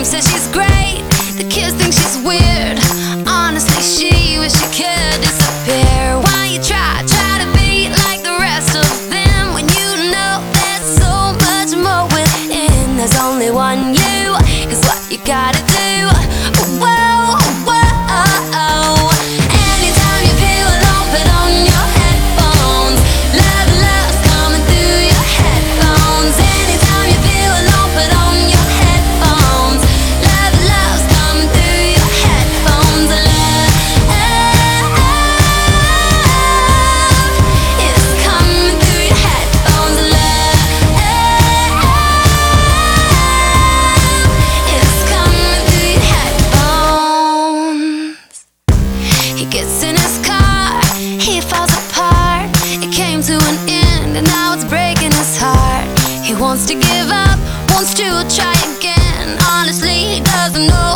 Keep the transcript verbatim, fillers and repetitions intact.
mom says she's great, the kids think she's weird. Honestly, she wish she could disappear. Why you try, try to be like the rest of them when you know there's so much more within? There's only one you, is what you gotta do. Whoa, whoa. Anytime you feel alone, put on your headphones. Love, love's coming through your headphones. Anytime you feel alone, put on your headphones. Love, love's coming through your headphones. Love is coming through your headphones. Love is coming through your headphones. He gets in his car, he falls apart. It came to an end and now it's breaking his heart. He wants to give up, wants to try again. Honestly, he doesn't know